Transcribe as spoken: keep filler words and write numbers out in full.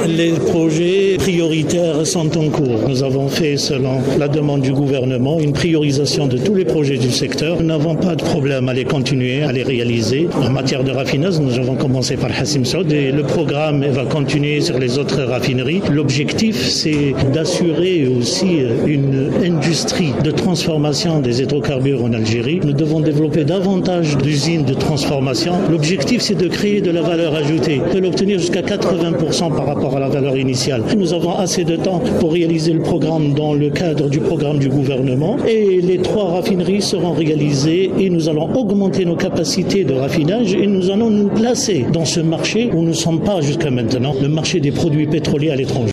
Les projets prioritaires sont en cours. Nous avons fait, selon la demande du gouvernement, une priorisation de tous les projets du secteur. Nous n'avons pas de problème à les continuer, à les réaliser. En matière de raffinage, nous avons commencé par Hassim Saoud et le programme va continuer sur les autres raffineries. L'objectif, c'est d'assurer aussi une industrie de transformation des hydrocarbures en Algérie. Nous devons développer davantage d'usines de transformation. L'objectif, c'est de créer de la valeur ajoutée, de l'obtenir jusqu'à quatre-vingts pour cent par rapport à la valeur initiale. Nous avons assez de temps pour réaliser le programme dans le cadre du programme du gouvernement et les trois raffineries seront réalisées et nous allons augmenter nos capacités de raffinage et nous allons nous placer dans ce marché où nous ne sommes pas jusqu'à maintenant, le marché des produits pétroliers à l'étranger.